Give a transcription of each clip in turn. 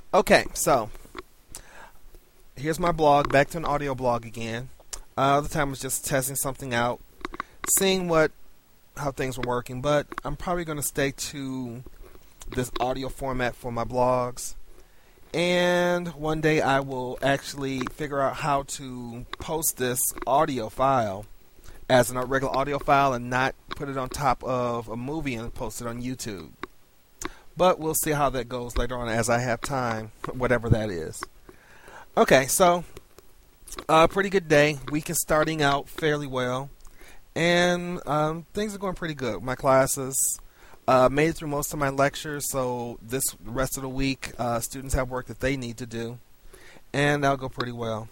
Okay, so here's my blog, back to an audio blog again. The time I was just testing something out, seeing how things were working, but I'm probably going to stay to this audio format for my blogs. And one day I will actually figure out how to post this audio file as a regular audio file and not put it on top of a movie and post it on YouTube. But we'll see how that goes later on as I have time, whatever that is. Okay, so pretty good day. Week is starting out fairly well. And things are going pretty good. My classes made it through most of my lectures, so the rest of the week students have work that they need to do. And that'll go pretty well.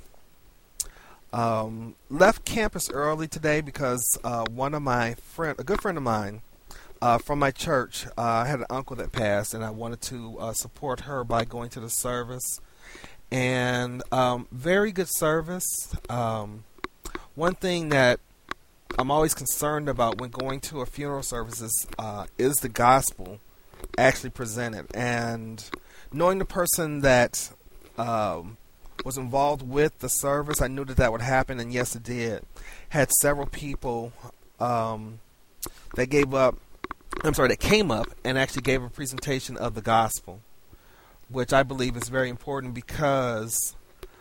Left campus early today because a good friend of mine, from my church, I had an uncle that passed, and I wanted to support her by going to the service. And very good service. One thing that I'm always concerned about when going to a funeral service is the gospel actually presented. And knowing the person that was involved with the service, I knew that would happen, and yes, it did. Had several people that came up and actually gave a presentation of the gospel, which I believe is very important because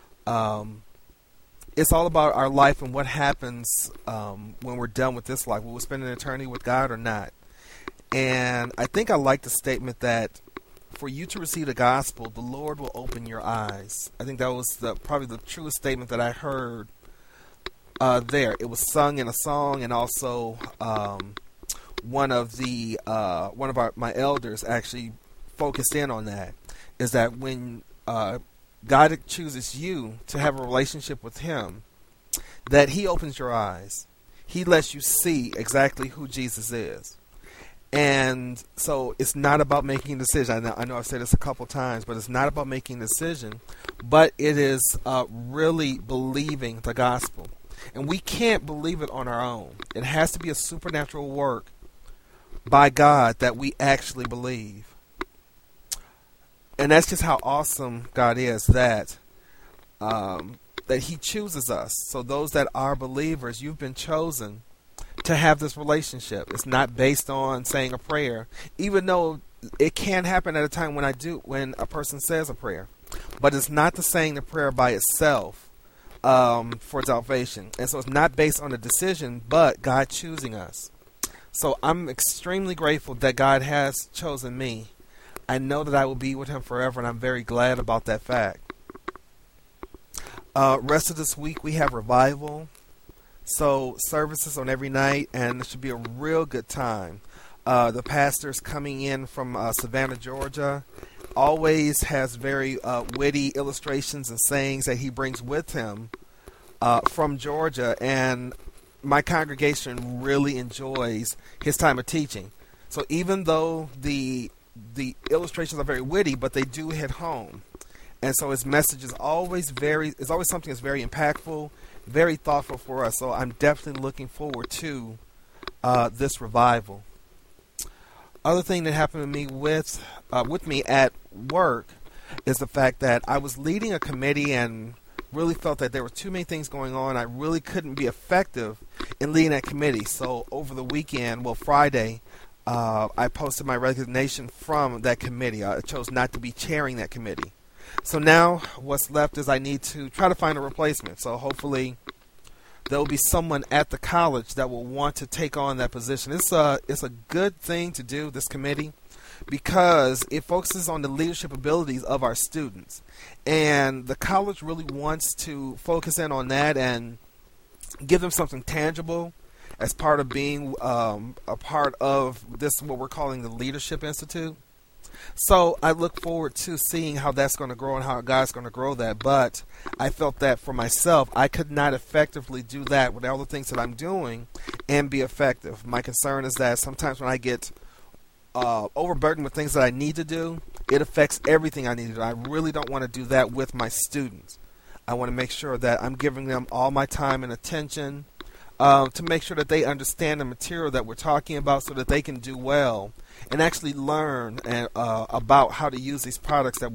it's all about our life and what happens when we're done with this life. Will we spend an eternity with God or not? And I think I like the statement that for you to receive the gospel, the Lord will open your eyes. I think that was probably the truest statement that I heard there. It was sung in a song, and also one of my elders actually focused in on that. Is that when God chooses you to have a relationship with Him, that He opens your eyes. He lets you see exactly who Jesus is. And so it's not about making a decision. I know I've said this a couple times, but it's not about making a decision, but it is really believing the gospel. And we can't believe it on our own. It has to be a supernatural work by God that we actually believe. And that's just how awesome God is, that He chooses us. So those that are believers, you've been chosen to have this relationship. It's not based on saying a prayer, even though it can happen at a time when a person says a prayer. But it's not the saying the prayer by itself for salvation. And so it's not based on a decision, but God choosing us. So I'm extremely grateful that God has chosen me. I know that I will be with Him forever, and I'm very glad about that fact. Rest of this week we have revival. So services on every night, and it should be a real good time. The pastor's coming in from Savannah, Georgia. Always has very witty illustrations and sayings that he brings with him from Georgia, and my congregation really enjoys his time of teaching. So even though the illustrations are very witty, but they do hit home. And so his message is always something that's very impactful, very thoughtful for us. So I'm definitely looking forward to this revival. Other thing that happened to me with me at work is the fact that I was leading a committee and really felt that there were too many things going on. I really couldn't be effective in leading that committee. So over the weekend, Friday, I posted my resignation from that committee. I chose not to be chairing that committee. So now what's left is I need to try to find a replacement. So hopefully there will be someone at the college that will want to take on that position. It's a good thing to do, this committee, because it focuses on the leadership abilities of our students. And the college really wants to focus in on that and give them something tangible as part of being a part of this, what we're calling the Leadership Institute. So I look forward to seeing how that's going to grow and how God's going to grow that. But I felt that for myself, I could not effectively do that with all the things that I'm doing and be effective. My concern is that sometimes when I get overburdened with things that I need to do, it affects everything I need to do. I really don't want to do that with my students. I want to make sure that I'm giving them all my time and attention to make sure that they understand the material that we're talking about so that they can do well and actually learn about how to use these products that